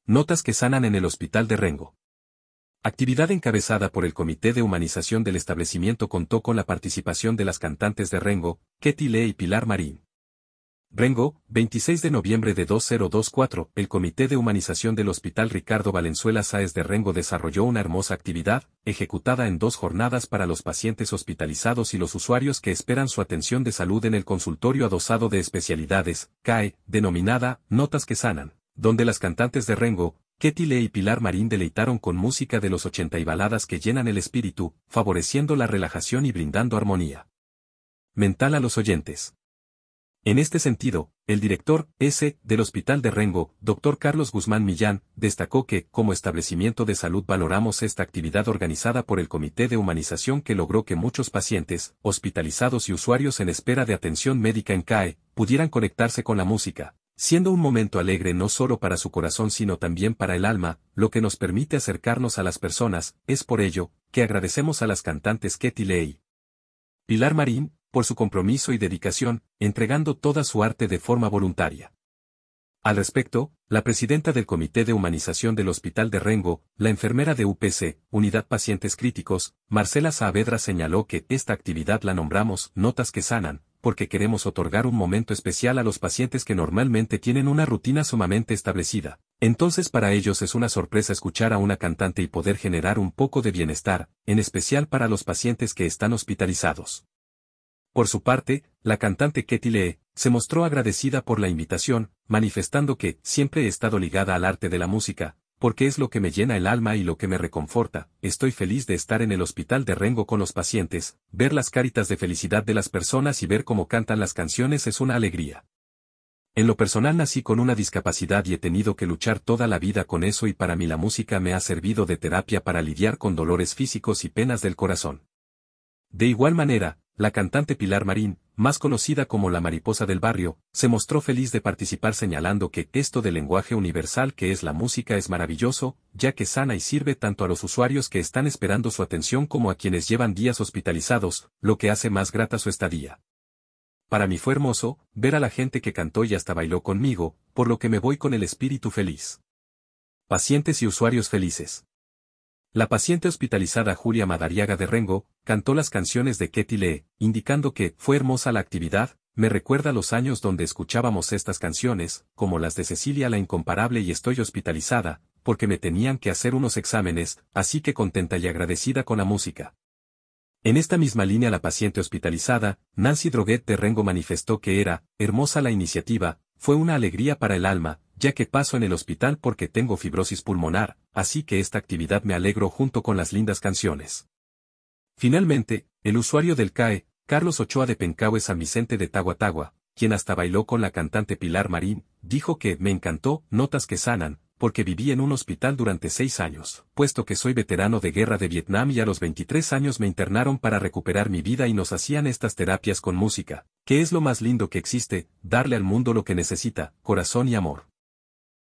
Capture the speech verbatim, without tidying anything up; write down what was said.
Notas que sanan en el Hospital de Rengo. Actividad encabezada por el Comité de Humanización del establecimiento contó con la participación de las cantantes de Rengo, Ketty Lee y Pilar Marín. Rengo, veintiséis de noviembre de dos mil veinticuatro, el Comité de Humanización del Hospital Ricardo Valenzuela Sáez de Rengo desarrolló una hermosa actividad, ejecutada en dos jornadas para los pacientes hospitalizados y los usuarios que esperan su atención de salud en el consultorio adosado de especialidades, C A E, denominada Notas que Sanan, donde las cantantes de Rengo, Ketty Lee y Pilar Marín deleitaron con música de los ochenta y baladas que llenan el espíritu, favoreciendo la relajación y brindando armonía mental a los oyentes. En este sentido, el director S. del Hospital de Rengo, doctor Carlos Guzmán Millán, destacó que, como establecimiento de salud valoramos esta actividad organizada por el Comité de Humanización que logró que muchos pacientes, hospitalizados y usuarios en espera de atención médica en C A E, pudieran conectarse con la música, siendo un momento alegre no solo para su corazón sino también para el alma, lo que nos permite acercarnos a las personas. Es por ello, que agradecemos a las cantantes Ketty Lee y Pilar Marín, por su compromiso y dedicación, entregando toda su arte de forma voluntaria. Al respecto, la presidenta del Comité de Humanización del Hospital de Rengo, la enfermera de U P C, Unidad Pacientes Críticos, Marcela Saavedra señaló que esta actividad la nombramos Notas que Sanan, porque queremos otorgar un momento especial a los pacientes que normalmente tienen una rutina sumamente establecida. Entonces para ellos es una sorpresa escuchar a una cantante y poder generar un poco de bienestar, en especial para los pacientes que están hospitalizados. Por su parte, la cantante Ketty Lee se mostró agradecida por la invitación, manifestando que siempre he estado ligada al arte de la música, porque es lo que me llena el alma y lo que me reconforta. Estoy feliz de estar en el Hospital de Rengo con los pacientes, ver las caritas de felicidad de las personas y ver cómo cantan las canciones es una alegría. En lo personal nací con una discapacidad y he tenido que luchar toda la vida con eso y para mí la música me ha servido de terapia para lidiar con dolores físicos y penas del corazón. De igual manera, la cantante Pilar Marín, más conocida como la Mariposa del Barrio, se mostró feliz de participar señalando que esto del lenguaje universal que es la música es maravilloso, ya que sana y sirve tanto a los usuarios que están esperando su atención como a quienes llevan días hospitalizados, lo que hace más grata su estadía. Para mí fue hermoso ver a la gente que cantó y hasta bailó conmigo, por lo que me voy con el espíritu feliz. Pacientes y usuarios felices. La paciente hospitalizada Julia Madariaga de Rengo, cantó las canciones de Ketty Lee, indicando que fue hermosa la actividad, me recuerda los años donde escuchábamos estas canciones, como las de Cecilia la Incomparable y estoy hospitalizada, porque me tenían que hacer unos exámenes, así que contenta y agradecida con la música. En esta misma línea la paciente hospitalizada, Nancy Droguet de Rengo manifestó que era hermosa la iniciativa, fue una alegría para el alma, ya que paso en el hospital porque tengo fibrosis pulmonar, así que esta actividad me alegro junto con las lindas canciones. Finalmente, el usuario del C A E, Carlos Ochoa de Pencahue San Vicente de Tagua Tagua, quien hasta bailó con la cantante Pilar Marín, dijo que me encantó Notas que Sanan, porque viví en un hospital durante seis años, puesto que soy veterano de guerra de Vietnam y a los veintitrés años me internaron para recuperar mi vida y nos hacían estas terapias con música, que es lo más lindo que existe, darle al mundo lo que necesita, corazón y amor.